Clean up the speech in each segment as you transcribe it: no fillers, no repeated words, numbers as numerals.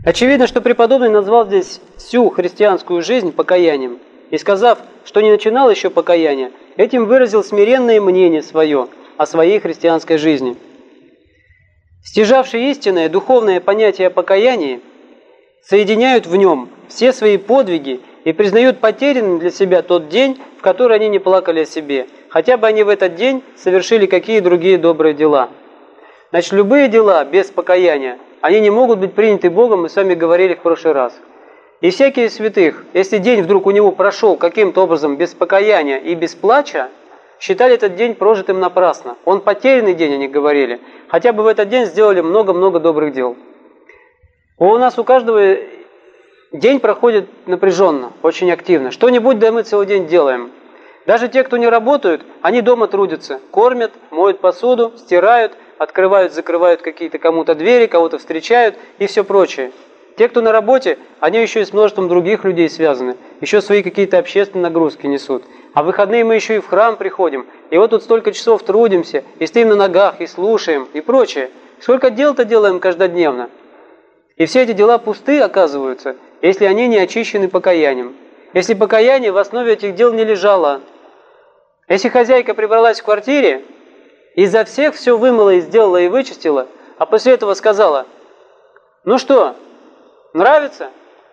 Очевидно, что преподобный назвал здесь всю христианскую жизнь покаянием, и сказав, что не начинал еще покаяния, этим выразил смиренное мнение свое о своей христианской жизни. Стяжавшие истинное духовное понятие о покаянии соединяют в нем все свои подвиги и признают потерянным для себя тот день, в который они не плакали о себе, хотя бы они в этот день совершили какие другие добрые дела. Значит, любые дела без покаяния, они не могут быть приняты Богом, мы с вами говорили в прошлый раз. И всякие святых, если день вдруг у него прошел каким-то образом без покаяния и без плача, считали этот день прожитым напрасно. Он потерянный день, они говорили. Хотя бы в этот день сделали много-много добрых дел. У нас у каждого день проходит напряженно, очень активно. Что-нибудь да мы целый день делаем. Даже те, кто не работают, они дома трудятся. Кормят, моют посуду, стирают, открывают, закрывают какие-то кому-то двери, кого-то встречают и все прочее. Те, кто на работе, они еще и с множеством других людей связаны. Еще свои какие-то общественные нагрузки несут. А в выходные мы еще и в храм приходим. И вот тут столько часов трудимся, и стоим на ногах, и слушаем, и прочее. Сколько дел-то делаем каждодневно. И все эти дела пусты, оказываются, если они не очищены покаянием. Если покаяние в основе этих дел не лежало. Если хозяйка прибралась в квартире, и за всех все вымыла и сделала и вычистила, а после этого сказала: «Ну что, нравится?»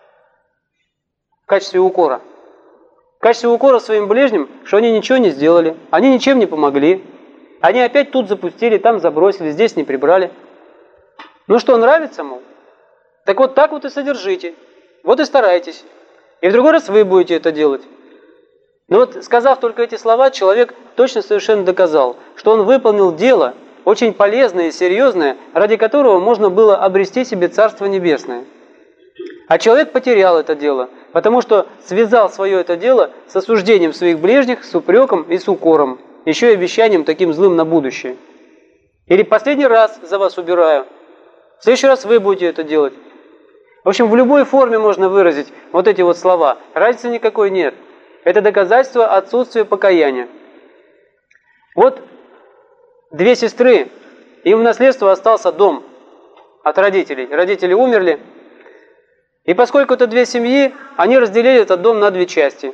В качестве укора. В качестве укора своим ближним, что они ничего не сделали, они ничем не помогли. Они опять тут запустили, там забросили, здесь не прибрали. Ну что, нравится, мол? Так вот и содержите. Вот и старайтесь. И в другой раз вы будете это делать. Но вот, сказав только эти слова, человек точно совершенно доказал, что он выполнил дело, очень полезное и серьезное, ради которого можно было обрести себе Царство Небесное. А человек потерял это дело, потому что связал свое это дело с осуждением своих ближних, с упреком и с укором, еще и обещанием таким злым на будущее. Или последний раз за вас убираю, в следующий раз вы будете это делать. В общем, в любой форме можно выразить вот эти вот слова. Разницы никакой нет. Это доказательство отсутствия покаяния. Вот две сестры, им в наследство остался дом от родителей. Родители умерли. И поскольку это две семьи, они разделили этот дом на две части.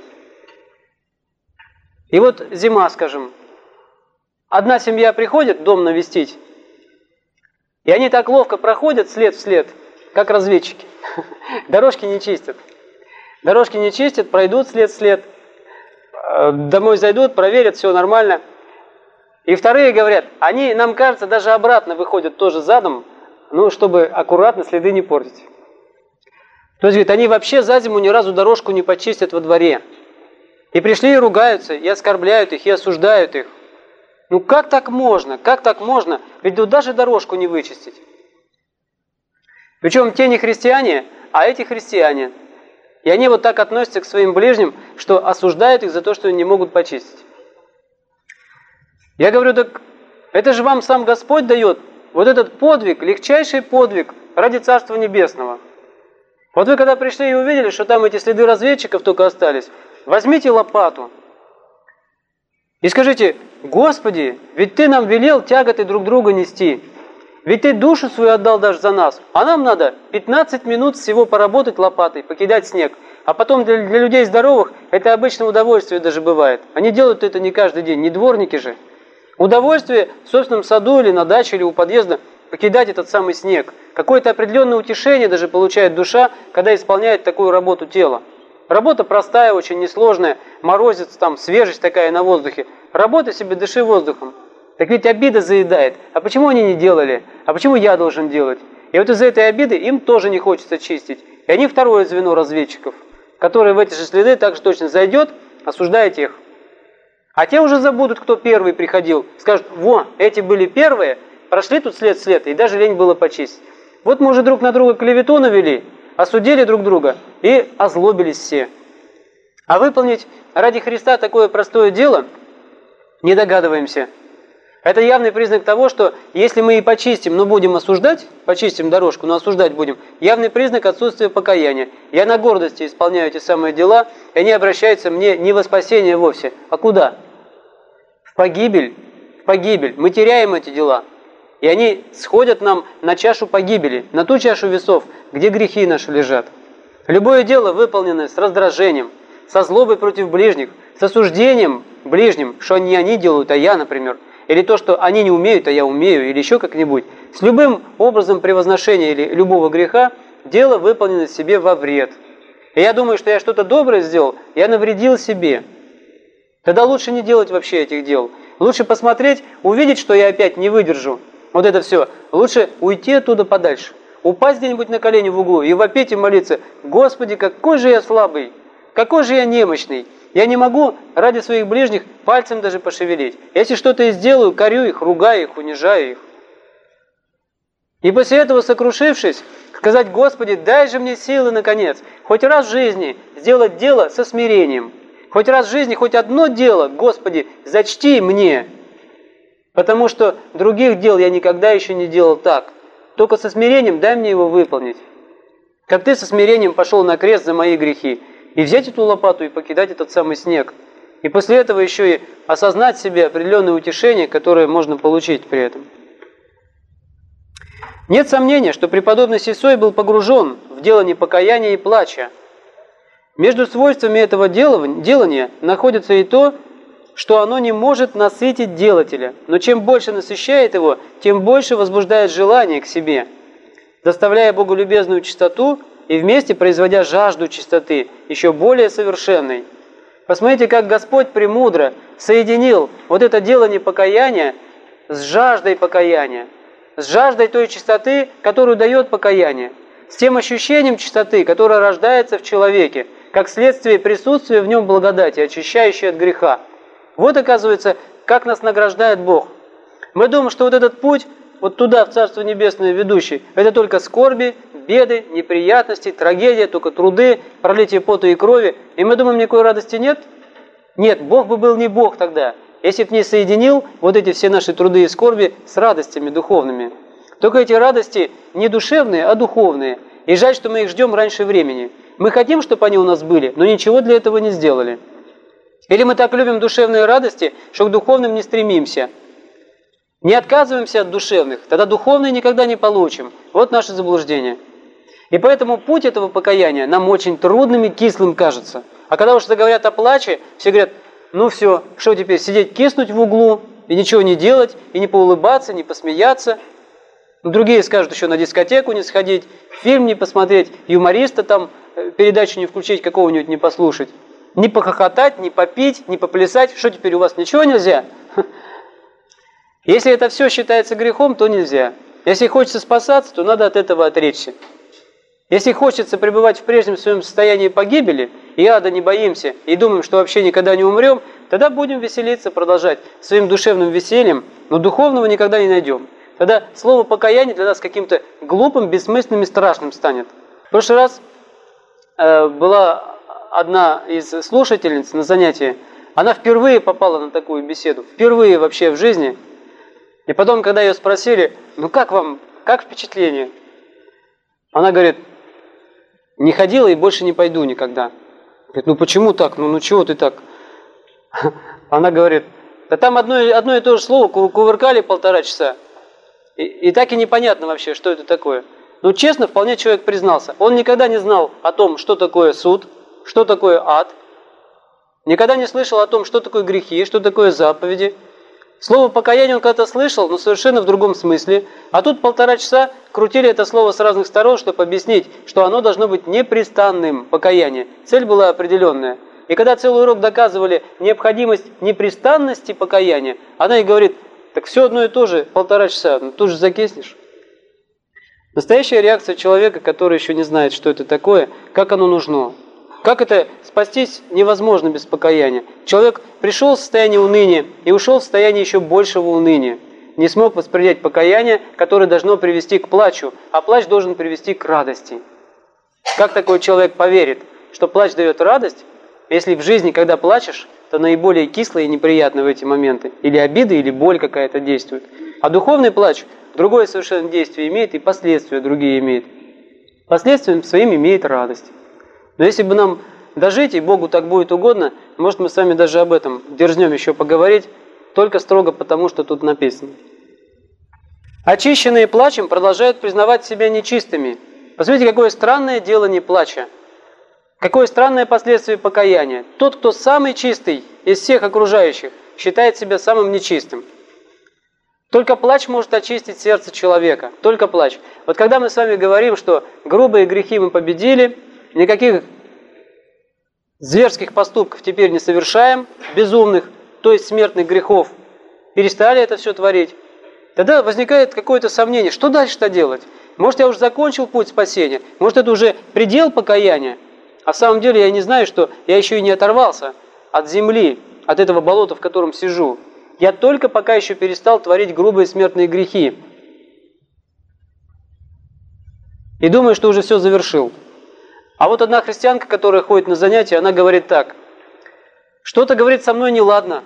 И вот зима, скажем. Одна семья приходит дом навестить, и они так ловко проходят след в след, как разведчики. Дорожки не чистят. Дорожки не чистят, пройдут след в след, домой зайдут, проверят, все нормально. И вторые говорят, они, нам кажется, даже обратно выходят тоже задом, ну, чтобы аккуратно следы не портить. То есть, говорит, они вообще за зиму ни разу дорожку не почистят во дворе. И пришли и ругаются, и оскорбляют их, и осуждают их. Ну как так можно? Как так можно? Ведь тут даже дорожку не вычистить. Причем те не христиане, а эти христиане. И они вот так относятся к своим ближним, что осуждают их за то, что они не могут почистить. Я говорю, так это же вам сам Господь дает вот этот подвиг, легчайший подвиг ради Царства Небесного. Вот вы когда пришли и увидели, что там эти следы разведчиков только остались, возьмите лопату и скажите: Господи, ведь Ты нам велел тяготы друг друга нести. Ведь Ты душу свою отдал даже за нас. А нам надо 15 минут всего поработать лопатой, покидать снег. А потом для людей здоровых это обычное удовольствие даже бывает. Они делают это не каждый день, не дворники же. Удовольствие в собственном саду или на даче или у подъезда покидать этот самый снег. Какое-то определенное утешение даже получает душа, когда исполняет такую работу тела. Работа простая, очень несложная, морозец там, свежесть такая на воздухе. Работай себе, дыши воздухом. Так ведь обида заедает. А почему они не делали? А почему я должен делать? И вот из-за этой обиды им тоже не хочется чистить. И они второе звено разведчиков, которые в эти же следы также точно зайдет, осуждает их. А те уже забудут, кто первый приходил. Скажут: во, эти были первые, прошли тут след в след, и даже лень было почистить. Вот мы уже друг на друга клевету навели, осудили друг друга и озлобились все. А выполнить ради Христа такое простое дело не догадываемся. Это явный признак того, что если мы и почистим, но будем осуждать, почистим дорожку, но осуждать будем, явный признак отсутствия покаяния. Я на гордости исполняю эти самые дела, и они обращаются мне не во спасение вовсе, а куда? В погибель. В погибель. Мы теряем эти дела. И они сходят нам на чашу погибели, на ту чашу весов, где грехи наши лежат. Любое дело, выполненное с раздражением, со злобой против ближних, с осуждением ближним, что не они делают, а я, например, или то, что они не умеют, а я умею, или еще как-нибудь, с любым образом превозношения или любого греха, дело выполнено себе во вред. И я думаю, что я что-то доброе сделал, я навредил себе. Тогда лучше не делать вообще этих дел. Лучше посмотреть, увидеть, что я опять не выдержу. Вот это все. Лучше уйти оттуда подальше. Упасть где-нибудь на колени в углу и вопить и молиться: «Господи, какой же я слабый! Какой же я немощный! Я не могу ради своих ближних пальцем даже пошевелить. Если что-то и сделаю, корю их, ругаю их, унижаю их». И после этого, сокрушившись, сказать: «Господи, дай же мне силы, наконец, хоть раз в жизни сделать дело со смирением. Хоть раз в жизни, хоть одно дело, Господи, зачти мне. Потому что других дел я никогда еще не делал так. Только со смирением дай мне его выполнить. Как ты со смирением пошел на крест за мои грехи. И взять эту лопату и покидать этот самый снег. И после этого еще и осознать в себе определенное утешение, которое можно получить при этом». Нет сомнения, что преподобный Сисой был погружен в делание покаяния и плача. Между свойствами этого делания находится и то, что оно не может насытить делателя, но чем больше насыщает его, тем больше возбуждает желание к себе, заставляя боголюбезную чистоту и вместе производя жажду чистоты, еще более совершенной. Посмотрите, как Господь премудро соединил вот это делание покаяния с жаждой покаяния, с жаждой той чистоты, которую дает покаяние, с тем ощущением чистоты, которое рождается в человеке, как следствие присутствия в нем благодати, очищающей от греха. Вот, оказывается, как нас награждает Бог. Мы думаем, что вот этот путь, вот туда, в Царство Небесное ведущий, это только скорби, беды, неприятности, трагедия, только труды, пролитие пота и крови. И мы думаем, никакой радости нет? Нет, Бог бы был не Бог тогда, если бы не соединил вот эти все наши труды и скорби с радостями духовными. Только эти радости не душевные, а духовные. И жаль, что мы их ждем раньше времени. Мы хотим, чтобы они у нас были, но ничего для этого не сделали. Или мы так любим душевные радости, что к духовным не стремимся. Не отказываемся от душевных, тогда духовные никогда не получим. Вот наше заблуждение. И поэтому путь этого покаяния нам очень трудным и кислым кажется. А когда уж заговорят о плаче, все говорят: ну все, что теперь, сидеть киснуть в углу, и ничего не делать, и не поулыбаться, не посмеяться. Другие скажут еще на дискотеку не сходить, фильм не посмотреть, юмориста там, передачу не включить, какого-нибудь не послушать. Не похохотать, не попить, не поплясать. Что теперь, у вас ничего нельзя? Если это все считается грехом, то нельзя. Если хочется спасаться, то надо от этого отречься. Если хочется пребывать в прежнем своем состоянии погибели, и ада не боимся, и думаем, что вообще никогда не умрем, тогда будем веселиться, продолжать своим душевным весельем, но духовного никогда не найдем. Тогда слово покаяние для нас каким-то глупым, бессмысленным и страшным станет. В прошлый раз была одна из слушательниц на занятии, она впервые попала на такую беседу, впервые вообще в жизни. И потом, когда ее спросили: ну как вам, как впечатление? Она говорит: не ходила и больше не пойду никогда. Говорит: ну почему так? Ну чего ты так? Она говорит: да там одно и то же слово кувыркали 1,5 часа. И так и непонятно вообще, что это такое. Ну честно, вполне человек признался. Он никогда не знал о том, что такое суд, что такое ад. Никогда не слышал о том, что такое грехи, что такое заповеди. Слово покаяние он когда-то слышал, но совершенно в другом смысле. А тут 1,5 часа крутили это слово с разных сторон, чтобы объяснить, что оно должно быть непрестанным, покаяние. Цель была определенная. И когда целый урок доказывали необходимость непрестанности покаяния, она и говорит: так все одно и то же, 1,5 часа, ну тут же закиснешь. Настоящая реакция человека, который еще не знает, что это такое, как оно нужно. Как это спастись невозможно без покаяния. Человек пришел в состояние уныния и ушел в состояние еще большего уныния. Не смог воспринять покаяние, которое должно привести к плачу, а плач должен привести к радости. Как такой человек поверит, что плач дает радость, если в жизни, когда плачешь, то наиболее кисло и неприятно в эти моменты. Или обида, или боль какая-то действует. А духовный плач другое совершенно действие имеет и последствия другие имеет. Последствием своим имеет радость. Но если бы нам дожить, и Богу так будет угодно, может, мы с вами даже об этом дерзнем еще поговорить, только строго потому, что тут написано. Очищенные плачем продолжают признавать себя нечистыми. Посмотрите, какое странное дело не плача. Какое странное последствие покаяния. Тот, кто самый чистый из всех окружающих, считает себя самым нечистым. Только плач может очистить сердце человека. Только плач. Вот когда мы с вами говорим, что грубые грехи мы победили, никаких зверских поступков теперь не совершаем, безумных, то есть смертных грехов, перестали это все творить, тогда возникает какое-то сомнение, что дальше-то делать? Может, я уже закончил путь спасения? Может, это уже предел покаяния? А в самом деле я не знаю, что я еще и не оторвался от земли, от этого болота, в котором сижу. Я только пока еще перестал творить грубые смертные грехи. И думаю, что уже все завершил. А вот одна христианка, которая ходит на занятия, она говорит так. Что-то, говорит, со мной неладно.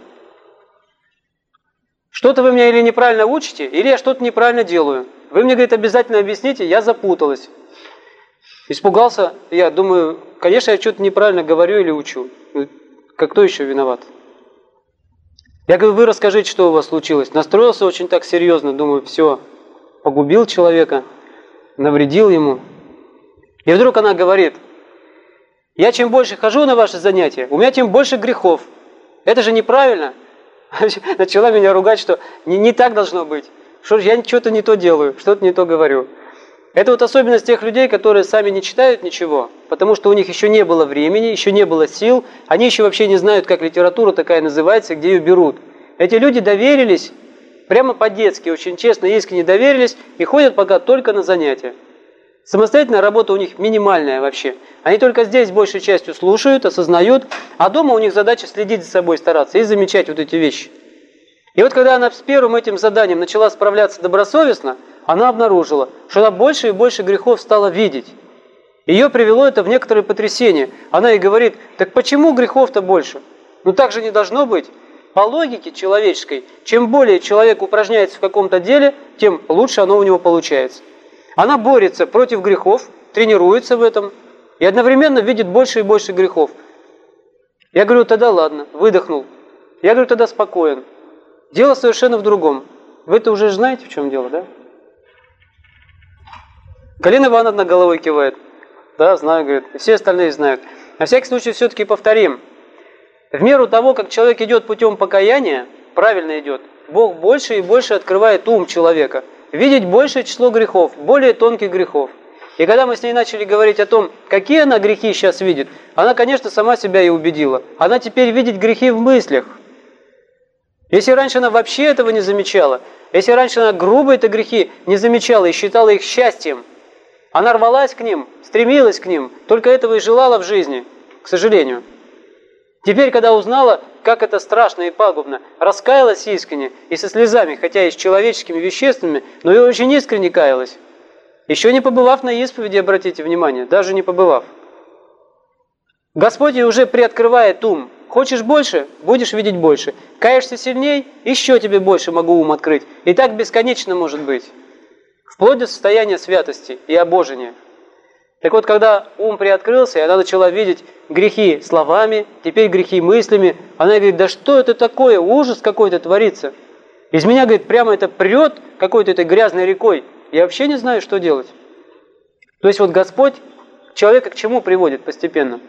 Что-то вы меня или неправильно учите, или я что-то неправильно делаю. Вы мне, говорит, обязательно объясните, я запуталась. Испугался, я думаю, конечно, я что-то неправильно говорю или учу. Кто еще виноват? Я говорю, вы расскажите, что у вас случилось. Настроился очень так серьезно, думаю, все, погубил человека, навредил ему. И вдруг она говорит, я чем больше хожу на ваши занятия, у меня тем больше грехов. Это же неправильно. Начала меня ругать, что не так должно быть. Что я что-то не то делаю, что-то не то говорю. Это вот особенность тех людей, которые сами не читают ничего, потому что у них еще не было времени, еще не было сил, они еще вообще не знают, как литература такая называется, где ее берут. Эти люди доверились, прямо по-детски, очень честно и искренне доверились, и ходят пока только на занятия. Самостоятельная работа у них минимальная вообще. Они только здесь большей частью слушают, осознают, а дома у них задача следить за собой, стараться и замечать вот эти вещи. И вот когда она с первым этим заданием начала справляться добросовестно, она обнаружила, что она больше и больше грехов стала видеть. Ее привело это в некоторое потрясение. Она ей говорит, так почему грехов-то больше? Ну так же не должно быть. По логике человеческой, чем более человек упражняется в каком-то деле, тем лучше оно у него получается. Она борется против грехов, тренируется в этом и одновременно видит больше и больше грехов. Я говорю, тогда ладно, выдохнул. Я говорю, тогда спокоен. Дело совершенно в другом. Вы-то уже знаете, в чем дело, да? Галина Ивановна головой кивает. Да, знаю, говорит. И все остальные знают. На всякий случай все-таки повторим. В меру того, как человек идет путем покаяния, правильно идет, Бог больше и больше открывает ум человека. Видеть большее число грехов, более тонких грехов. И когда мы с ней начали говорить о том, какие она грехи сейчас видит, она, конечно, сама себя и убедила. Она теперь видит грехи в мыслях. Если раньше она вообще этого не замечала, если раньше она грубо это грехи не замечала и считала их счастьем, она рвалась к ним, стремилась к ним, только этого и желала в жизни, к сожалению. Теперь, когда узнала, как это страшно и пагубно, раскаялась искренне и со слезами, хотя и с человеческими веществами, но и очень искренне каялась. Еще не побывав на исповеди, обратите внимание, даже не побывав. Господь ей уже приоткрывает ум. Хочешь больше? Будешь видеть больше. Каешься сильней? Еще тебе больше могу ум открыть. И так бесконечно может быть. Вплоть до состояния святости и обожения. Так вот, когда ум приоткрылся, и она начала видеть грехи словами, теперь грехи мыслями, она говорит, да что это такое, ужас какой-то творится. Из меня, говорит, прямо это прет какой-то этой грязной рекой. Я вообще не знаю, что делать. То есть вот Господь человека к чему приводит постепенно?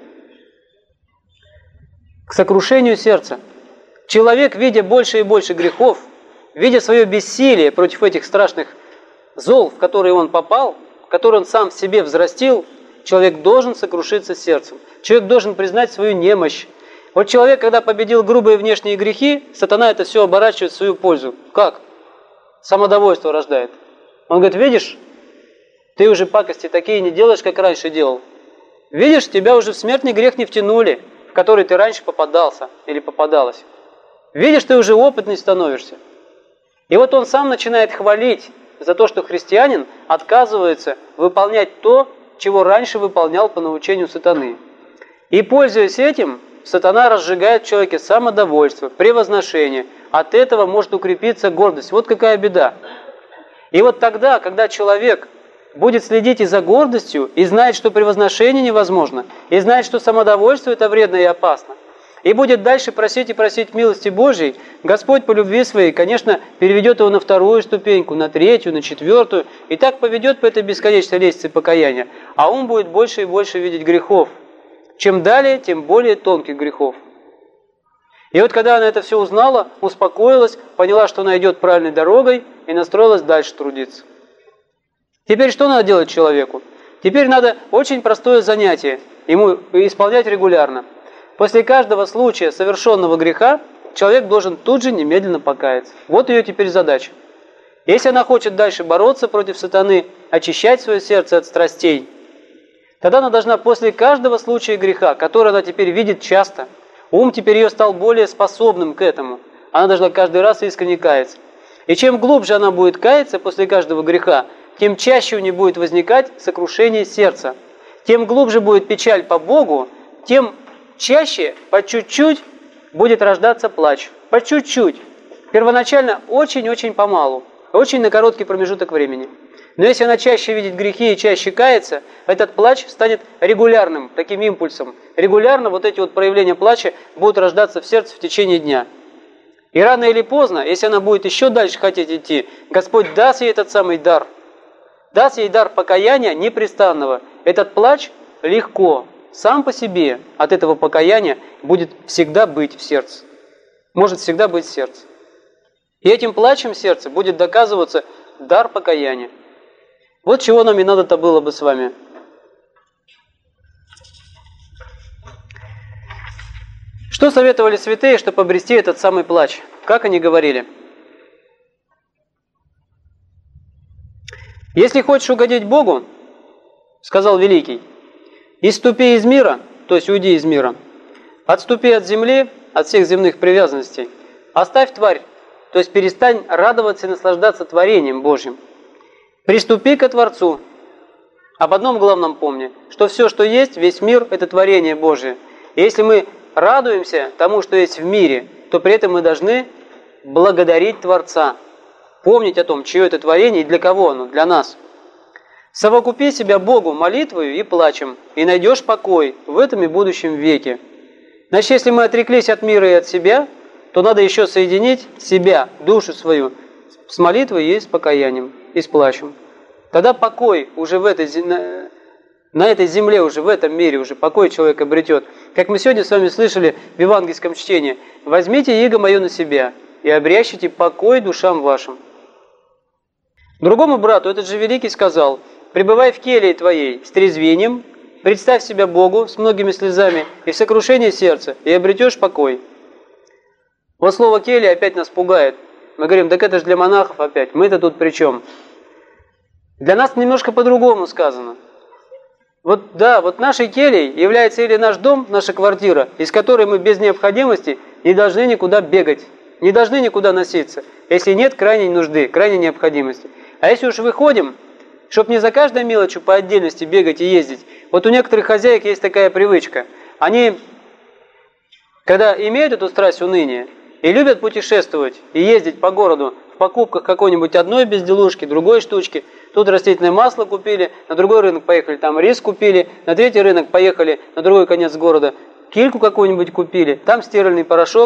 К сокрушению сердца. Человек, видя больше и больше грехов, видя свое бессилие против этих страшных зол, в которые он попал, который он сам в себе взрастил, человек должен сокрушиться сердцем. Человек должен признать свою немощь. Вот человек, когда победил грубые внешние грехи, сатана это все оборачивает в свою пользу. Как? Самодовольство рождает. Он говорит, видишь, ты уже пакости такие не делаешь, как раньше делал. Видишь, тебя уже в смертный грех не втянули, в который ты раньше попадался или попадалась. Видишь, ты уже опытный становишься. И вот он сам начинает хвалить за то, что христианин отказывается выполнять то, чего раньше выполнял по научению сатаны. И, пользуясь этим, сатана разжигает в человеке самодовольство, превозношение. От этого может укрепиться гордость. Вот какая беда. И вот тогда, когда человек будет следить и за гордостью, и знает, что превозношение невозможно, и знает, что самодовольство это вредно и опасно, и будет дальше просить и просить милости Божьей, Господь по любви своей, конечно, переведет его на вторую ступеньку, на третью, на четвертую, и так поведет по этой бесконечной лестнице покаяния, а он будет больше и больше видеть грехов. Чем далее, тем более тонких грехов. И вот когда она это все узнала, успокоилась, поняла, что она идет правильной дорогой, и настроилась дальше трудиться. Теперь что надо делать человеку? Теперь надо очень простое занятие, ему исполнять регулярно. После каждого случая совершенного греха человек должен тут же немедленно покаяться. Вот ее теперь задача. Если она хочет дальше бороться против сатаны, очищать свое сердце от страстей, тогда она должна после каждого случая греха, который она теперь видит часто, ум теперь ее стал более способным к этому, она должна каждый раз искренне каяться. И чем глубже она будет каяться после каждого греха, тем чаще у нее будет возникать сокрушение сердца. Тем глубже будет печаль по Богу, тем чаще, по чуть-чуть, будет рождаться плач. По чуть-чуть. Первоначально очень-очень помалу. Очень на короткий промежуток времени. Но если она чаще видит грехи и чаще кается, этот плач станет регулярным, таким импульсом. Регулярно вот эти вот проявления плача будут рождаться в сердце в течение дня. И рано или поздно, если она будет еще дальше хотеть идти, Господь даст ей этот самый дар. Даст ей дар покаяния непрестанного. Этот плач легко, сам по себе от этого покаяния будет всегда быть в сердце. Может всегда быть в сердце. И этим плачем в сердце будет доказываться дар покаяния. Вот чего нам и надо-то было бы с вами. Что советовали святые, чтобы обрести этот самый плач? Как они говорили? Если хочешь угодить Богу, сказал Великий, «Исступи из мира», то есть уйди из мира, «отступи от земли, от всех земных привязанностей, оставь тварь, то есть перестань радоваться и наслаждаться творением Божьим. Приступи ко Творцу. Об одном главном помни, что все, что есть, весь мир – это творение Божие. И если мы радуемся тому, что есть в мире, то при этом мы должны благодарить Творца, помнить о том, чье это творение и для кого оно, для нас. Совокупи себя Богу молитвою и плачем, и найдешь покой в этом и будущем веке. Значит, если мы отреклись от мира и от себя, то надо еще соединить себя, душу свою, с молитвой и с покаянием, и с плачем. Тогда покой уже на этой земле, уже в этом мире, уже покой человек обретет. Как мы сегодня с вами слышали в евангельском чтении, «Возьмите иго мое на себя, и обрящите покой душам вашим». Другому брату этот же Великий сказал, «Пребывай в келье твоей с трезвением, представь себя Богу с многими слезами и в сокрушении сердца, и обретешь покой». Вот слово «келья» опять нас пугает. Мы говорим, так это же для монахов опять, мы-то тут при чем? Для нас немножко по-другому сказано. Вот да, вот нашей кельей является или наш дом, наша квартира, из которой мы без необходимости не должны никуда бегать, не должны никуда носиться, если нет крайней нужды, крайней необходимости. А если уж выходим, чтобы не за каждой мелочью по отдельности бегать и ездить, вот у некоторых хозяек есть такая привычка. Они, когда имеют эту страсть уныния, и любят путешествовать и ездить по городу в покупках какой-нибудь одной безделушки, другой штучки. Тут растительное масло купили, на другой рынок поехали, там рис купили, на третий рынок поехали, на другой конец города, кильку какую-нибудь купили, там стиральный порошок.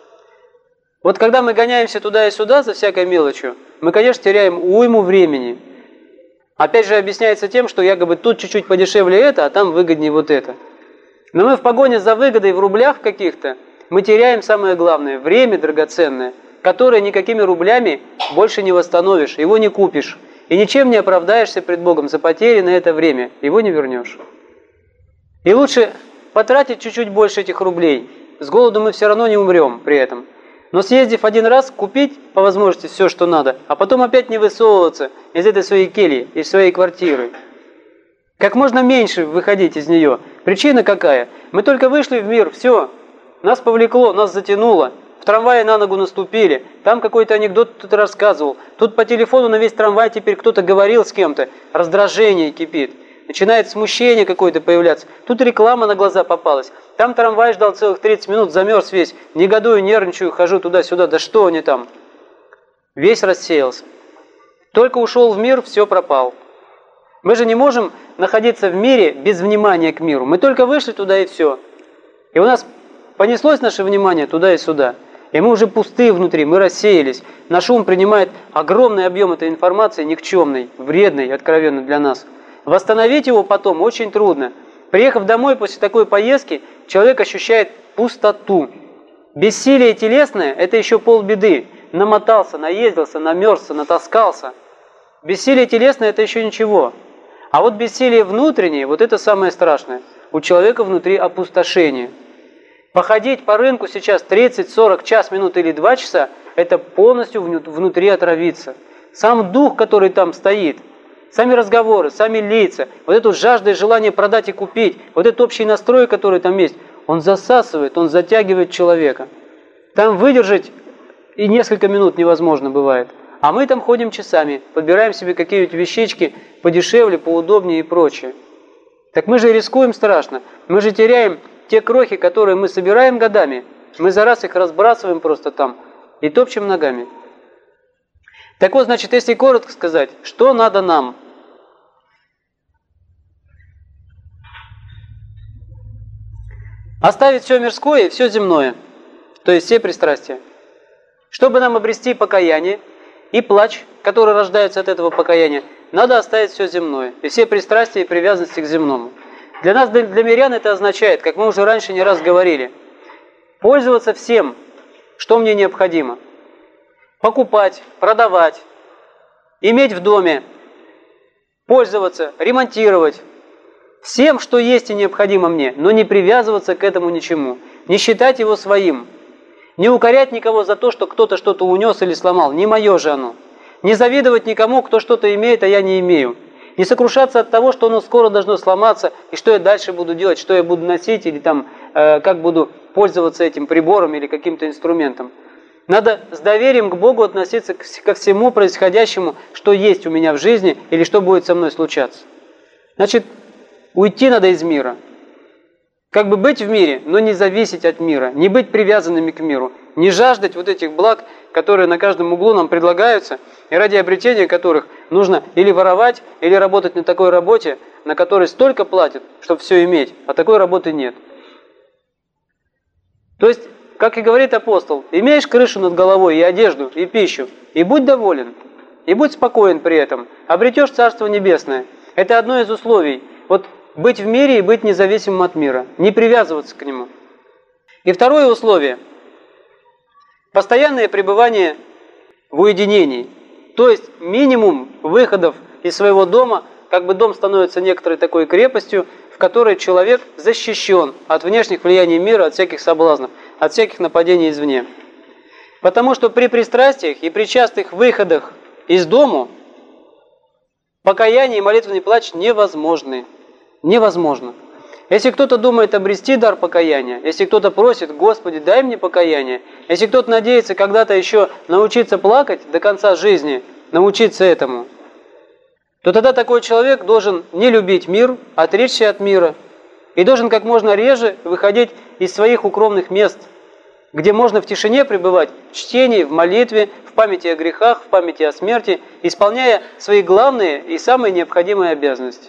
Вот когда мы гоняемся туда и сюда за всякой мелочью, мы, конечно, теряем уйму времени. Опять же объясняется тем, что якобы тут чуть-чуть подешевле это, а там выгоднее вот это. Но мы в погоне за выгодой в рублях каких-то, мы теряем самое главное – время драгоценное, которое никакими рублями больше не восстановишь, его не купишь. И ничем не оправдаешься пред Богом за потери на это время, его не вернешь. И лучше потратить чуть-чуть больше этих рублей. С голоду мы все равно не умрем при этом. Но съездив один раз, купить по возможности все, что надо, а потом опять не высовываться из этой своей кельи, из своей квартиры. Как можно меньше выходить из нее. Причина какая? Мы только вышли в мир, все. Нас повлекло, нас затянуло, в трамвае на ногу наступили, там какой-то анекдот кто-то рассказывал, тут по телефону на весь трамвай теперь кто-то говорил с кем-то, раздражение кипит, начинает смущение какое-то появляться, тут реклама на глаза попалась, там трамвай ждал целых 30 минут, замерз весь, негодую, нервничаю, хожу туда-сюда, да что они там, весь рассеялся. Только ушел в мир, все пропал. Мы же не можем находиться в мире без внимания к миру, мы только вышли туда и все. И у нас понеслось наше внимание туда и сюда. И мы уже пустые внутри, мы рассеялись. Наш ум принимает огромный объем этой информации, никчемной, вредной, откровенно для нас. Восстановить его потом очень трудно. Приехав домой после такой поездки, человек ощущает пустоту. Бессилие телесное – это еще полбеды. Намотался, наездился, намерзся, натаскался. Бессилие телесное – это еще ничего. А вот бессилие внутреннее – вот это самое страшное. У человека внутри опустошение. Походить по рынку сейчас 30, 40, час, минут или 2 часа – это полностью внутри отравиться. Сам дух, который там стоит, сами разговоры, сами лица, вот эту жажду и желание продать и купить, вот этот общий настрой, который там есть, он засасывает, он затягивает человека. Там выдержать и несколько минут невозможно бывает. А мы там ходим часами, подбираем себе какие-нибудь вещички подешевле, поудобнее и прочее. Так мы же рискуем страшно. Мы же теряем те крохи, которые мы собираем годами. Мы за раз их разбрасываем просто там и топчем ногами. Так вот, значит, если коротко сказать, что надо нам? Оставить все мирское и все земное, то есть все пристрастия. Чтобы нам обрести покаяние и плач, который рождается от этого покаяния, надо оставить все земное и все пристрастия и привязанности к земному. Для нас, для мирян, это означает, как мы уже раньше не раз говорили, пользоваться всем, что мне необходимо. Покупать, продавать, иметь в доме, пользоваться, ремонтировать. Всем, что есть и необходимо мне, но не привязываться к этому ничему, не считать его своим, не укорять никого за то, что кто-то что-то унес или сломал, не мое же оно, не завидовать никому, кто что-то имеет, а я не имею, не сокрушаться от того, что оно скоро должно сломаться, и что я дальше буду делать, что я буду носить, или там, как буду пользоваться этим прибором или каким-то инструментом. Надо с доверием к Богу относиться ко всему происходящему, что есть у меня в жизни, или что будет со мной случаться. Значит, уйти надо из мира. Как бы быть в мире, но не зависеть от мира, не быть привязанными к миру, не жаждать вот этих благ, которые на каждом углу нам предлагаются, и ради обретения которых нужно или воровать, или работать на такой работе, на которой столько платят, чтобы все иметь, а такой работы нет. То есть, как и говорит апостол, имеешь крышу над головой и одежду, и пищу, и будь доволен, и будь спокоен при этом, обретешь Царство Небесное. Это одно из условий. Вот быть в мире и быть независимым от мира, не привязываться к нему. И второе условие – постоянное пребывание в уединении, то есть минимум выходов из своего дома, как бы дом становится некоторой такой крепостью, в которой человек защищен от внешних влияний мира, от всяких соблазнов, от всяких нападений извне. Потому что при пристрастиях и при частых выходах из дому покаяние и молитвенный плач невозможны. Невозможно. Если кто-то думает обрести дар покаяния, если кто-то просит, Господи, дай мне покаяние, если кто-то надеется когда-то еще научиться плакать до конца жизни, научиться этому, то тогда такой человек должен не любить мир, отречься от мира, и должен как можно реже выходить из своих укромных мест, где можно в тишине пребывать, в чтении, в молитве, в памяти о грехах, в памяти о смерти, исполняя свои главные и самые необходимые обязанности.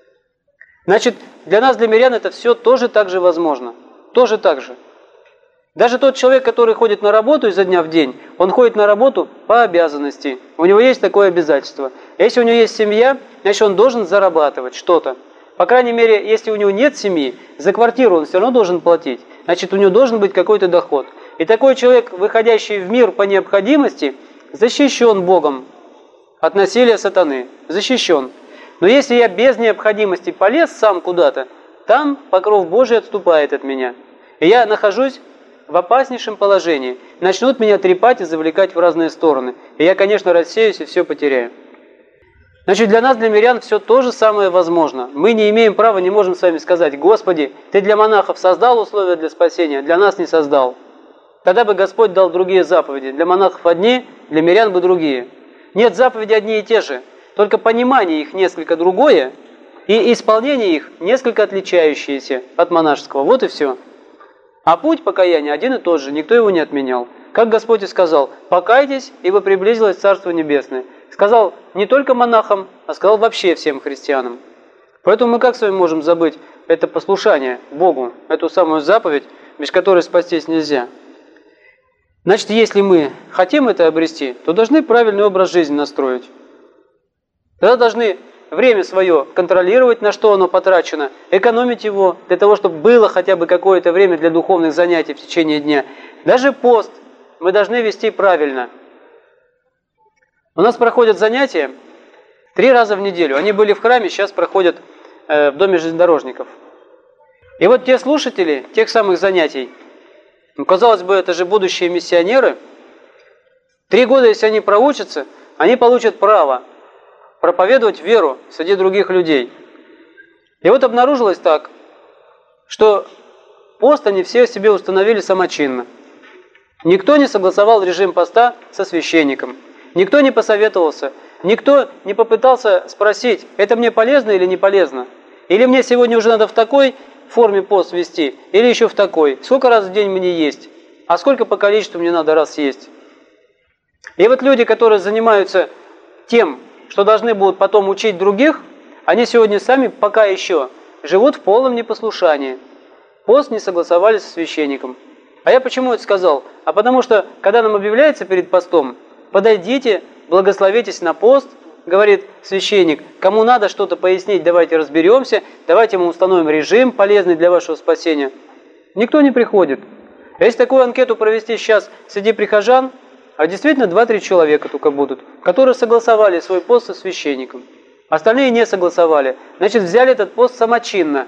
Значит, для нас, для мирян, это все тоже так же возможно. Тоже так же. Даже тот человек, который ходит на работу изо дня в день, он ходит на работу по обязанности. У него есть такое обязательство. Если у него есть семья, значит, он должен зарабатывать что-то. По крайней мере, если у него нет семьи, за квартиру он все равно должен платить. Значит, у него должен быть какой-то доход. И такой человек, выходящий в мир по необходимости, защищен Богом от насилия сатаны. Защищен. Но если я без необходимости полез сам куда-то, там покров Божий отступает от меня. И я нахожусь в опаснейшем положении. Начнут меня трепать и завлекать в разные стороны. И я, конечно, рассеюсь и все потеряю. Значит, для нас, для мирян, все то же самое возможно. Мы не имеем права, не можем с вами сказать: Господи, Ты для монахов создал условия для спасения, для нас не создал. Тогда бы Господь дал другие заповеди. Для монахов одни, для мирян бы другие. Нет, заповеди одни и те же. Только понимание их несколько другое, и исполнение их несколько отличающееся от монашеского. Вот и все. А путь покаяния один и тот же, никто его не отменял. Как Господь и сказал: покайтесь, ибо приблизилось Царство Небесное. Сказал не только монахам, а сказал вообще всем христианам. Поэтому мы как с вами можем забыть это послушание Богу, эту самую заповедь, без которой спастись нельзя. Значит, если мы хотим это обрести, то должны правильный образ жизни настроить. Тогда должны время свое контролировать, на что оно потрачено, экономить его, для того, чтобы было хотя бы какое-то время для духовных занятий в течение дня. Даже пост мы должны вести правильно. У нас проходят занятия 3 раза в неделю. Они были в храме, сейчас проходят в Доме железнодорожников. И вот те слушатели тех самых занятий, казалось бы, это же будущие миссионеры, 3 года, если они проучатся, они получат право проповедовать веру среди других людей. И вот обнаружилось так, что пост они все себе установили самочинно. Никто не согласовал режим поста со священником. Никто не посоветовался. Никто не попытался спросить, это мне полезно или не полезно. Или мне сегодня уже надо в такой форме пост вести, или еще в такой. Сколько раз в день мне есть? А сколько по количеству мне надо раз есть? И вот люди, которые занимаются тем, что должны будут потом учить других, они сегодня сами пока еще живут в полном непослушании. Пост не согласовали со священником. А я почему это сказал? А потому что, когда нам объявляется перед постом, подойдите, благословитесь на пост, говорит священник, кому надо что-то пояснить, давайте разберемся, давайте мы установим режим, полезный для вашего спасения. Никто не приходит. А если такую анкету провести сейчас среди прихожан, а действительно 2-3 человека только будут, которые согласовали свой пост со священником. Остальные не согласовали. Значит, взяли этот пост самочинно.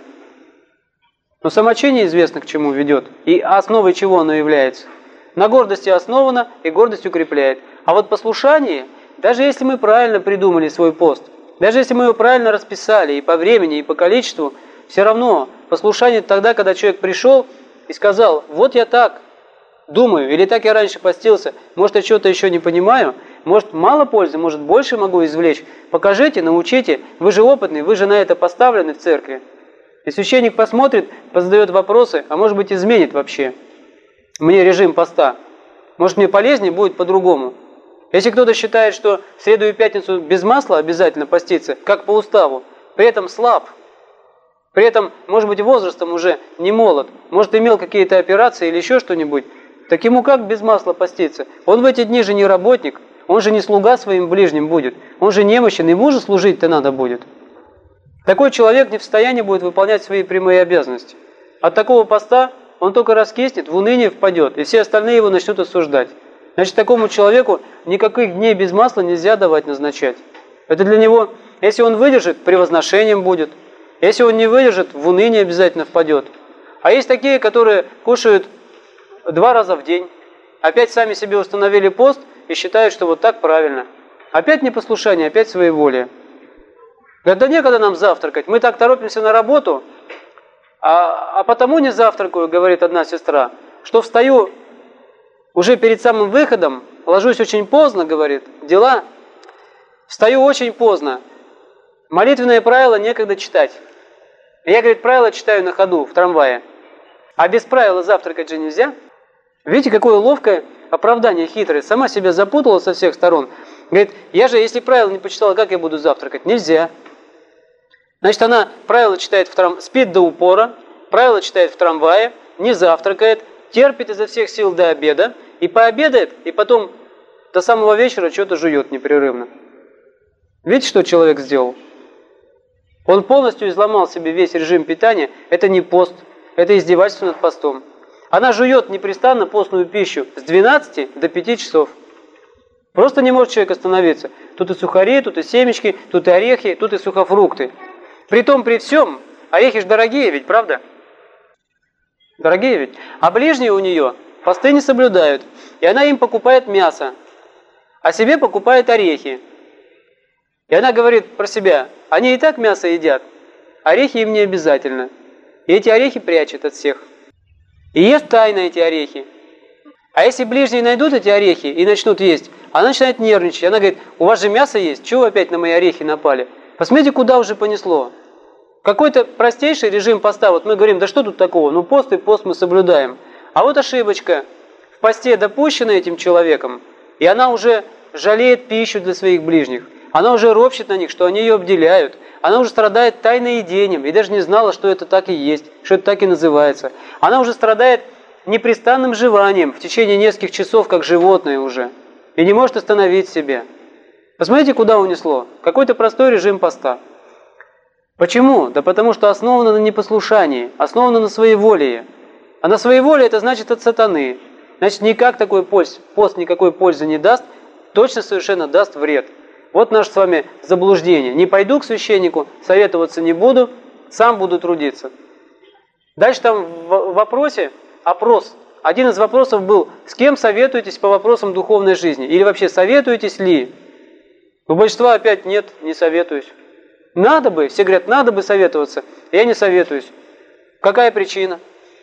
Но самочиние известно, к чему ведет. И основой чего оно является. На гордости основано и гордость укрепляет. А вот послушание, даже если мы правильно придумали свой пост, даже если мы его правильно расписали и по времени, и по количеству, все равно послушание тогда, когда человек пришел и сказал, вот я так думаю, или так я раньше постился, может, я что-то еще не понимаю, может, мало пользы, может, больше могу извлечь. Покажите, научите, вы же опытный, вы же на это поставлены в церкви. И священник посмотрит, позадает вопросы, а может быть, изменит вообще мне режим поста. Может, мне полезнее будет по-другому. Если кто-то считает, что в среду и пятницу без масла обязательно поститься, как по уставу, при этом слаб, при этом, может быть, возрастом уже не молод, может, имел какие-то операции или еще что-нибудь, так ему как без масла поститься? Он в эти дни же не работник, он же не слуга своим ближним будет, он же немощен, ему же служить-то надо будет. Такой человек не в состоянии будет выполнять свои прямые обязанности. От такого поста он только раскиснет, в уныние впадет, и все остальные его начнут осуждать. Значит, такому человеку никаких дней без масла нельзя давать назначать. Это для него, если он выдержит, превозношением будет. Если он не выдержит, в уныние обязательно впадет. А есть такие, которые кушают 2 раза в день, опять сами себе установили пост и считают, что вот так правильно. Опять непослушание, опять своеволие. Говорят, да некогда нам завтракать, мы так торопимся на работу, а потому не завтракаю, говорит одна сестра, что встаю уже перед самым выходом, ложусь очень поздно, говорит, дела, встаю очень поздно, молитвенные правила некогда читать. Я, говорит, правила читаю на ходу, в трамвае. А без правила завтракать же нельзя. Видите, какое ловкое оправдание хитрое. Сама себя запутала со всех сторон. Говорит, я же, если правила не почитала, как я буду завтракать? Нельзя. Значит, она правила читает спит до упора, правила читает в трамвае, не завтракает, терпит изо всех сил до обеда, и пообедает, и потом до самого вечера что-то жует непрерывно. Видите, что человек сделал? Он полностью изломал себе весь режим питания. Это не пост, это издевательство над постом. Она жует непрестанно постную пищу с 12 до 5 часов. Просто не может человек остановиться. Тут и сухари, тут и семечки, тут и орехи, тут и сухофрукты. Притом при всем, орехи же дорогие ведь, правда? Дорогие ведь. А ближние у нее посты не соблюдают. И она им покупает мясо, а себе покупает орехи. И она говорит про себя, они и так мясо едят, орехи им не обязательно. И эти орехи прячет от всех. И ест тайно эти орехи. А если ближние найдут эти орехи и начнут есть, она начинает нервничать. Она говорит, у вас же мясо есть, чего вы опять на мои орехи напали? Посмотрите, куда уже понесло. Какой-то простейший режим поста. Вот мы говорим, да что тут такого? Ну пост и пост мы соблюдаем. А вот ошибочка. В посте допущена этим человеком, и она уже жалеет пищу для своих ближних. Она уже ропщет на них, что они ее обделяют. Она уже страдает тайноедением и даже не знала, что это так и есть, что это так и называется. Она уже страдает непрестанным желанием в течение нескольких часов, как животное уже, и не может остановить себя. Посмотрите, куда унесло. Какой-то простой режим поста. Почему? Да потому что основано на непослушании, основано на своеволии. А на своеволие это значит от сатаны. Значит, никак такой пост никакой пользы не даст, точно совершенно даст вред. Вот наше с вами заблуждение. Не пойду к священнику, советоваться не буду, сам буду трудиться. Дальше там в вопросе опрос. Один из вопросов был, с кем советуетесь по вопросам духовной жизни? Или вообще советуетесь ли? У большинства опять нет, не советуюсь. Надо бы, все говорят, надо бы советоваться. Я не советуюсь. Какая причина?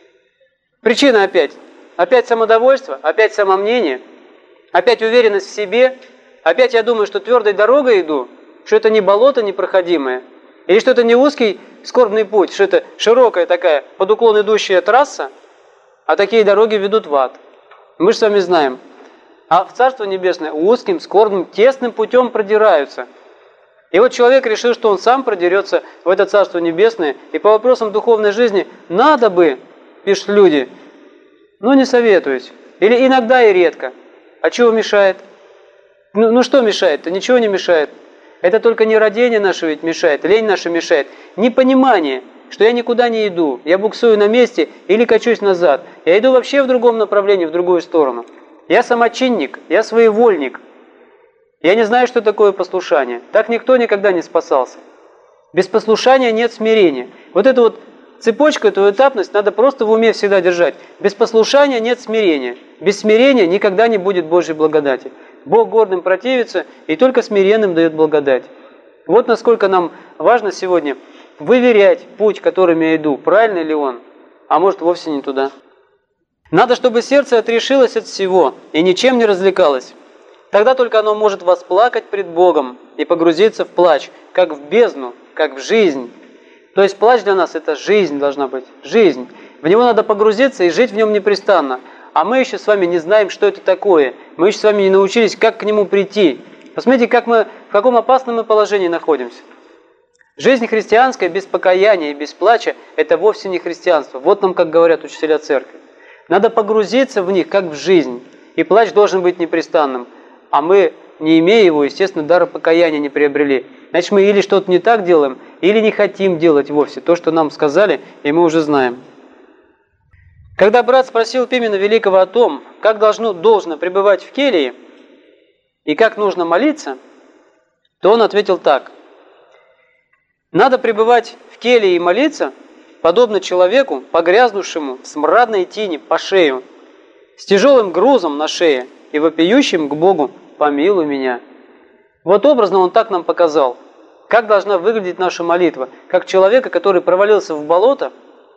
Причина опять. Опять самодовольство, опять самомнение, опять уверенность в себе. Опять я думаю, что твердой дорогой иду, что это не болото непроходимое, или что это не узкий скорбный путь, что это широкая такая под уклон идущая трасса, а такие дороги ведут в ад. Мы же с вами знаем. А в Царство Небесное узким, скорбным, тесным путем продираются. И вот человек решил, что он сам продерется в это Царство Небесное, и по вопросам духовной жизни надо бы, пишут люди, но не советуюсь. Или иногда и редко. А чего мешает? Ну что мешает-то? Ничего не мешает. Это только нерадение наше ведь мешает, лень наша мешает. Непонимание, что я никуда не иду, я буксую на месте или качусь назад. Я иду вообще в другом направлении, в другую сторону. Я самочинник, я своевольник. Я не знаю, что такое послушание. Так никто никогда не спасался. Без послушания нет смирения. Вот эту вот цепочку, эту этапность надо просто в уме всегда держать. Без послушания нет смирения. Без смирения никогда не будет Божьей благодати. Бог гордым противится и только смиренным дает благодать. Вот насколько нам важно сегодня выверять путь, которым я иду, правильный ли он, а может вовсе не туда. Надо, чтобы сердце отрешилось от всего и ничем не развлекалось. Тогда только оно может восплакать пред Богом и погрузиться в плач, как в бездну, как в жизнь. То есть плач для нас – это жизнь должна быть, жизнь. В него надо погрузиться и жить в нем непрестанно. А мы еще с вами не знаем, что это такое. Мы еще с вами не научились, как к нему прийти. Посмотрите, в каком опасном мы положении находимся. Жизнь христианская без покаяния и без плача – это вовсе не христианство. Вот нам, как говорят учителя церкви. Надо погрузиться в них, как в жизнь. И плач должен быть непрестанным. А мы, не имея его, естественно, дара покаяния не приобрели. Значит, мы или что-то не так делаем, или не хотим делать вовсе то, что нам сказали, и мы уже знаем. Когда брат спросил Пимена Великого о том, как должно пребывать в келье и как нужно молиться, то он ответил так. Надо пребывать в келье и молиться, подобно человеку, погрязнувшему в смрадной тине по шею, с тяжелым грузом на шее и вопиющим к Богу: «Помилуй меня». Вот образно он так нам показал, как должна выглядеть наша молитва, как человека, который провалился в болото,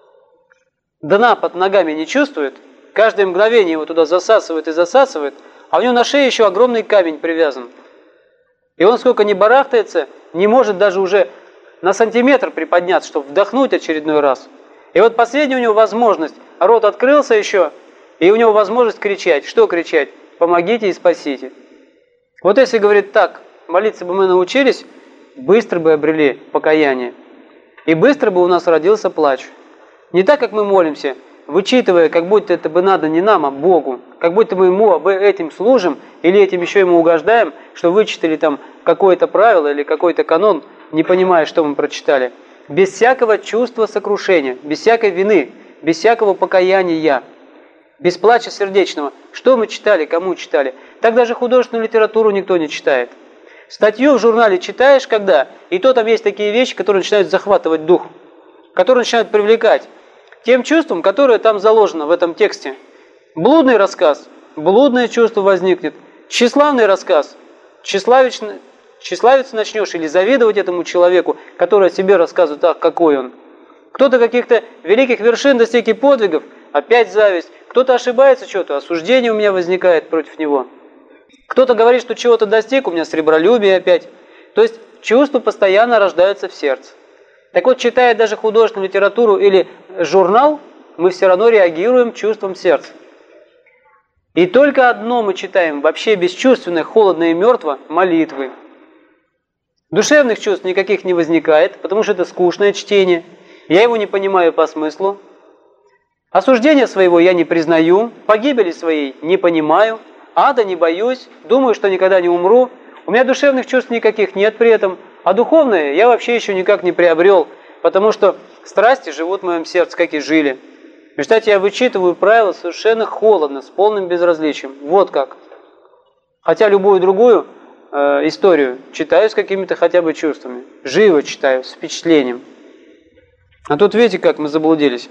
дна под ногами не чувствует, каждое мгновение его туда засасывает и засасывает, а у него на шее еще огромный камень привязан. И он сколько ни барахтается, не может даже уже на сантиметр приподняться, чтобы вдохнуть очередной раз. И вот последняя у него возможность, рот открылся еще, и у него возможность кричать. Что кричать? «Помогите и спасите». Вот если, говорит, так, молиться бы мы научились, быстро бы обрели покаяние. И быстро бы у нас родился плач. Не так, как мы молимся, вычитывая, как будто это бы надо не нам, а Богу. Как будто мы ему этим служим, или этим еще ему угождаем, что вычитали там какое-то правило или какой-то канон, не понимая, что мы прочитали. Без всякого чувства сокрушения, без всякой вины, без всякого покаяния, без плача сердечного. Что мы читали, кому читали? Так даже художественную литературу никто не читает. Статью в журнале читаешь когда, и то там есть такие вещи, которые начинают захватывать дух, которые начинают привлекать тем чувством, которое там заложено в этом тексте. Блудный рассказ, блудное чувство возникнет. Тщеславный рассказ, тщеславиться начнешь или завидовать этому человеку, который о себе рассказывает, ах, какой он. Кто-то каких-то великих вершин достиг и подвигов, опять зависть. Кто-то ошибается что-то, осуждение у меня возникает против него. Кто-то говорит, что чего-то достиг, у меня сребролюбие опять. То есть чувства постоянно рождаются в сердце. Так вот, читая даже художественную литературу или журнал, мы все равно реагируем чувством сердца. И только одно мы читаем, вообще бесчувственное, холодное и мертво – молитвы. Душевных чувств никаких не возникает, потому что это скучное чтение. Я его не понимаю по смыслу. Осуждения своего я не признаю, погибели своей не понимаю, ада не боюсь, думаю, что никогда не умру, у меня душевных чувств никаких нет при этом, а духовные я вообще еще никак не приобрел, потому что страсти живут в моем сердце, как и жили. В результате я вычитываю правила совершенно холодно, с полным безразличием. Вот как. Хотя любую другую историю читаю с какими-то хотя бы чувствами. Живо читаю, с впечатлением. А тут видите, как мы заблудились.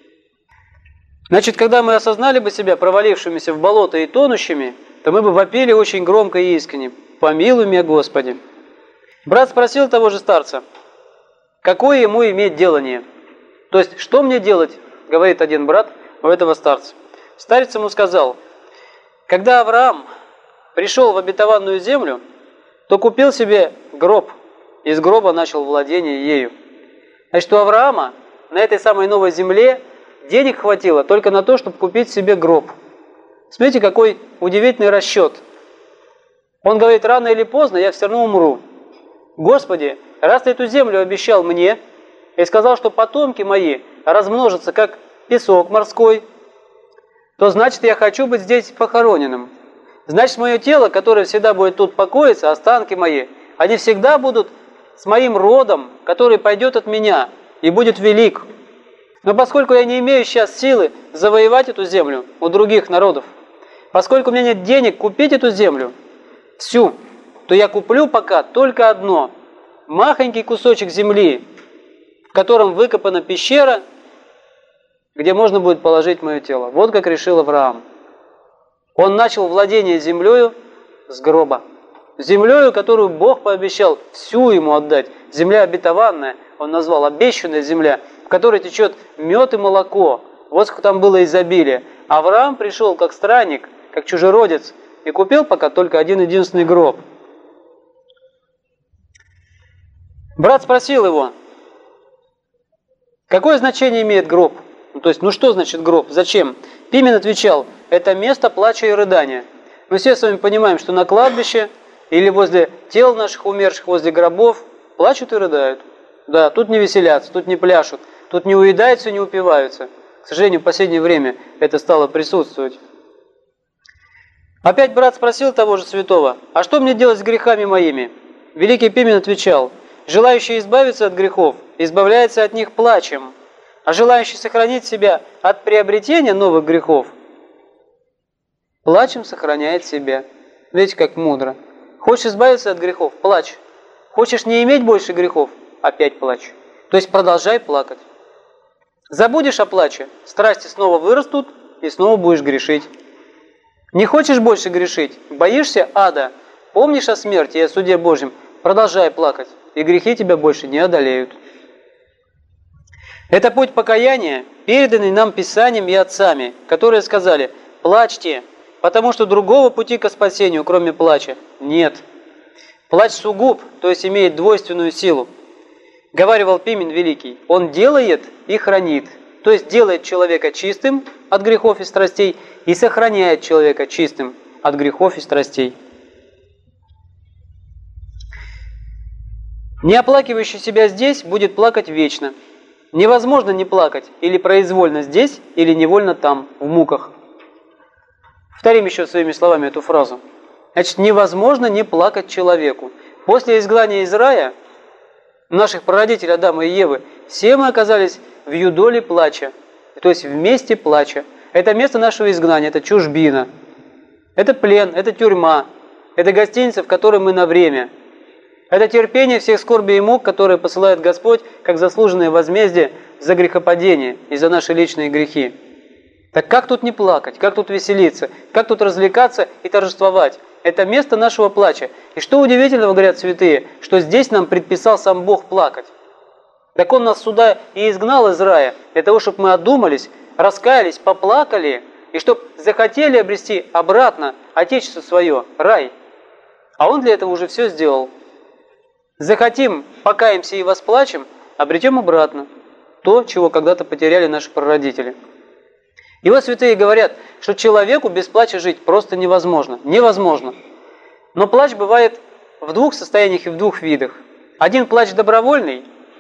Значит, когда мы осознали бы себя провалившимися в болото и тонущими, то мы бы вопили очень громко и искренне: «Помилуй меня, Господи!» Брат спросил того же старца, какое ему иметь делание? То есть, что мне делать, говорит один брат у этого старца. Старец ему сказал: когда Авраам пришел в обетованную землю, то купил себе гроб, и из гроба начал владение ею. Значит, у Авраама на этой самой новой земле денег хватило только на то, чтобы купить себе гроб. Смотрите, какой удивительный расчет. Он говорит: рано или поздно я все равно умру. Господи, раз ты эту землю обещал мне и сказал, что потомки мои размножатся, как песок морской, то значит, я хочу быть здесь похороненным. Значит, мое тело, которое всегда будет тут покоиться, останки мои, они всегда будут с моим родом, который пойдет от меня и будет велик. Но поскольку я не имею сейчас силы завоевать эту землю у других народов, поскольку у меня нет денег купить эту землю всю, то я куплю пока только одно – махонький кусочек земли, в котором выкопана пещера, где можно будет положить мое тело. Вот как решил Авраам. Он начал владение землею с гроба. Землею, которую Бог пообещал всю ему отдать. Земля обетованная, он назвал обещанная земля, в которой течет мед и молоко. Вот сколько там было изобилия. Авраам пришел как странник, как чужеродец, и купил пока только один единственный гроб. Брат спросил его, какое значение имеет гроб? То есть, что значит гроб? Зачем? Пимен отвечал: это место плача и рыдания. Мы все с вами понимаем, что на кладбище или возле тел наших умерших, возле гробов, плачут и рыдают. Да, тут не веселятся, тут не пляшут, тут не уедаются и не упиваются. К сожалению, в последнее время это стало присутствовать. Опять брат спросил того же святого: а что мне делать с грехами моими? Великий Пимен отвечал: желающий избавиться от грехов избавляется от них плачем, а желающий сохранить себя от приобретения новых грехов плачем сохраняет себя. Видите, как мудро. Хочешь избавиться от грехов – плачь. Хочешь не иметь больше грехов – опять плачь. То есть продолжай плакать. Забудешь о плаче, страсти снова вырастут и снова будешь грешить. Не хочешь больше грешить, боишься ада, помнишь о смерти и о суде Божьем, продолжай плакать, и грехи тебя больше не одолеют. Это путь покаяния, переданный нам Писанием и отцами, которые сказали: плачьте, потому что другого пути к спасению, кроме плача, нет. Плач сугуб, то есть имеет двойственную силу. Говаривал Пимен Великий: он делает и хранит, то есть делает человека чистым от грехов и страстей и сохраняет человека чистым от грехов и страстей. Не оплакивающий себя здесь будет плакать вечно. Невозможно не плакать или произвольно здесь, или невольно там, в муках. Повторим еще своими словами эту фразу. Значит, невозможно не плакать человеку. После изгнания из рая наших прародителей Адама и Евы все мы оказались в юдоле плача, то есть в месте плача. Это место нашего изгнания, это чужбина, это плен, это тюрьма, это гостиница, в которой мы на время. Это терпение всех скорбей и мук, которые посылает Господь, как заслуженное возмездие за грехопадение и за наши личные грехи. Так как тут не плакать, как тут веселиться, как тут развлекаться и торжествовать? Это место нашего плача. И что удивительного, говорят святые, что здесь нам предписал сам Бог плакать. Так Он нас сюда и изгнал из рая, для того, чтобы мы одумались, раскаялись, поплакали, и чтобы захотели обрести обратно Отечество свое, рай. А Он для этого уже все сделал. Захотим, покаемся и восплачем, обретем обратно то, чего когда-то потеряли наши прародители. И вот святые говорят, что человеку без плача жить просто невозможно. Невозможно. Но плач бывает в двух состояниях и в двух видах. Один плач добровольный,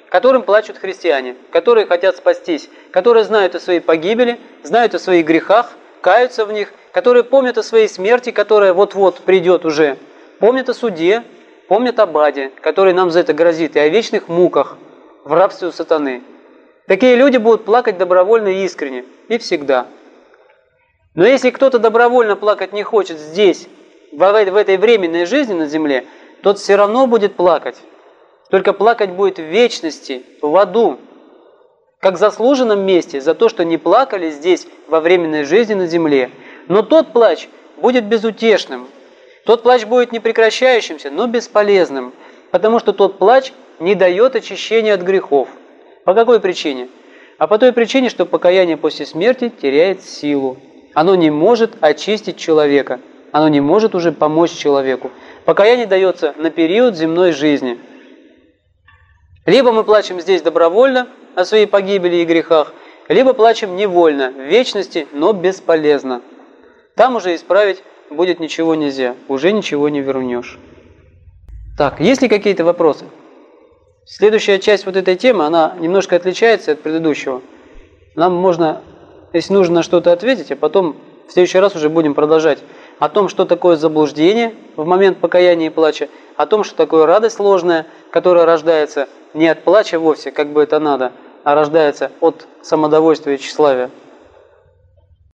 которым плачут христиане, которые хотят спастись, которые знают о своей погибели, знают о своих грехах, каются в них, которые помнят о своей смерти, которая вот-вот придет уже, помнят о суде, помнят об аде, который нам за это грозит, и о вечных муках в рабстве у сатаны. Такие люди будут плакать добровольно и искренне, и всегда. Но если кто-то добровольно плакать не хочет здесь, в этой временной жизни на земле, тот все равно будет плакать. Только плакать будет в вечности, в аду, как в заслуженном месте за то, что не плакали здесь во временной жизни на земле. Но тот плач будет безутешным, тот плач будет непрекращающимся, но бесполезным, потому что тот плач не дает очищения от грехов. По какой причине? А по той причине, что покаяние после смерти теряет силу. Оно не может очистить человека, оно не может уже помочь человеку. Покаяние дается на период земной жизни. Либо мы плачем здесь добровольно о своей погибели и грехах, либо плачем невольно, в вечности, но бесполезно. Там уже исправить будет ничего нельзя, уже ничего не вернешь. Так, есть ли какие-то вопросы? Следующая часть вот этой темы, она немножко отличается от предыдущего. Нам можно, если нужно на что-то ответить, а потом в следующий раз уже будем продолжать о том, что такое заблуждение в момент покаяния и плача, о том, что такое радость ложная, которая рождается не от плача вовсе, как бы это надо, а рождается от самодовольствия и тщеславия.